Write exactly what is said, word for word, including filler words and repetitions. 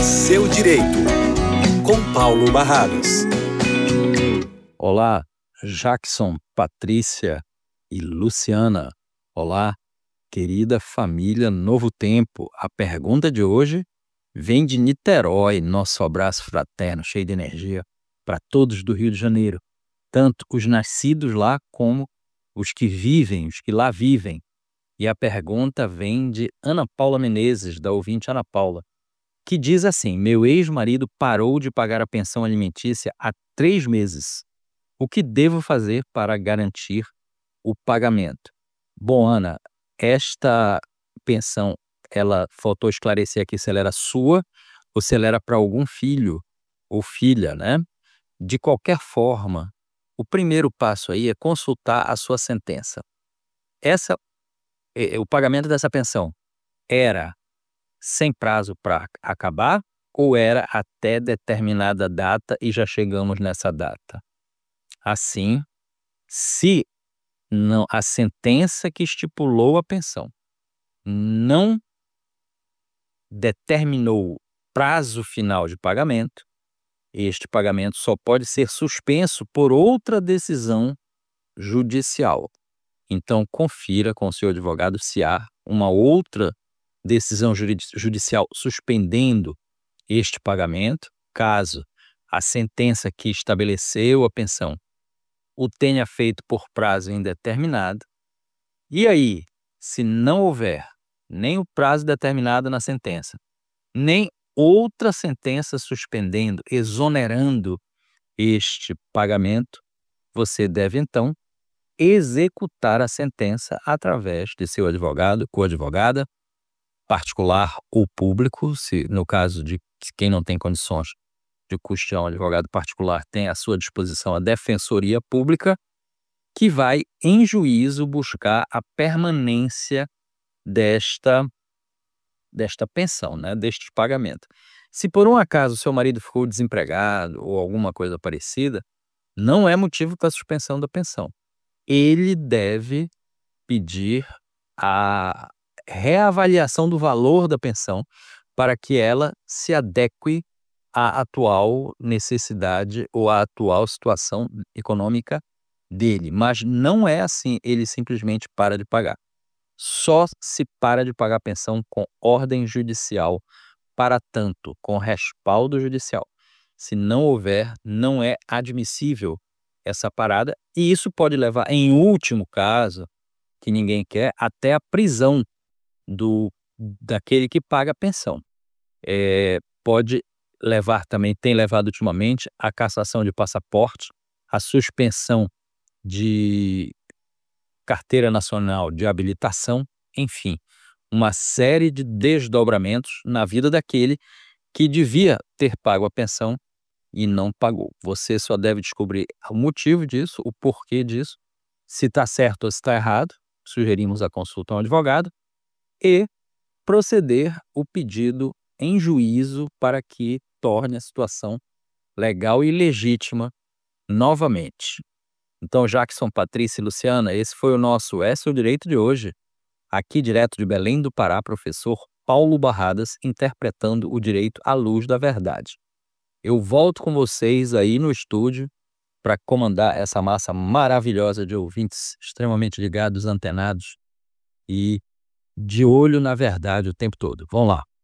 Seu Direito, com Paulo Barradas. Olá, Jackson, Patrícia e Luciana. Olá, querida família Novo Tempo. A pergunta de hoje vem de Niterói, nosso abraço fraterno, cheio de energia para todos do Rio de Janeiro, tanto os nascidos lá como os que vivem, os que lá vivem. E a pergunta vem de Ana Paula Menezes, da ouvinte Ana Paula, que diz assim: meu ex-marido parou de pagar a pensão alimentícia há três meses. O que devo fazer para garantir o pagamento? Bom, Ana, esta pensão, ela faltou esclarecer aqui se ela era sua ou se ela era para algum filho ou filha, né? De qualquer forma, o primeiro passo aí é consultar a sua sentença. Essa, eh, o pagamento dessa pensão era sem prazo para acabar ou era até determinada data e já chegamos nessa data? Assim, se não, a sentença que estipulou a pensão não determinou prazo final de pagamento, este pagamento só pode ser suspenso por outra decisão judicial. Então, confira com o seu advogado se há uma outra decisão judicial suspendendo este pagamento, caso a sentença que estabeleceu a pensão o tenha feito por prazo indeterminado. E aí, se não houver nem o prazo determinado na sentença, nem outra sentença suspendendo, exonerando este pagamento, você deve então executar a sentença através de seu advogado, coadvogada, particular ou público, se no caso de quem não tem condições de custear um advogado particular, tem à sua disposição a defensoria pública, que vai em juízo buscar a permanência desta, desta pensão, né, deste pagamento. Se por um acaso seu marido ficou desempregado ou alguma coisa parecida, não é motivo para suspensão da pensão. Ele deve pedir a reavaliação do valor da pensão para que ela se adeque à atual necessidade ou à atual situação econômica dele. Mas não é assim, ele simplesmente para de pagar. Só se para de pagar a pensão com ordem judicial, para tanto com respaldo judicial. Se não houver, não é admissível essa parada, e isso pode levar, em último caso, que ninguém quer, até a prisão do, daquele que paga a pensão. É, pode levar também, tem levado ultimamente, a cassação de passaporte, a suspensão de carteira nacional de habilitação, enfim, uma série de desdobramentos na vida daquele que devia ter pago a pensão e não pagou. Você só deve descobrir o motivo disso, o porquê disso, se está certo ou se está errado. Sugerimos a consulta a um advogado e proceder o pedido em juízo para que torne a situação legal e legítima novamente. Então, Jackson, Patrícia e Luciana, esse foi o nosso É Seu Direito de hoje. Aqui direto de Belém do Pará, professor Paulo Barradas, interpretando o direito à luz da verdade. Eu volto com vocês aí no estúdio para comandar essa massa maravilhosa de ouvintes extremamente ligados, antenados e de olho na verdade o tempo todo. Vamos lá.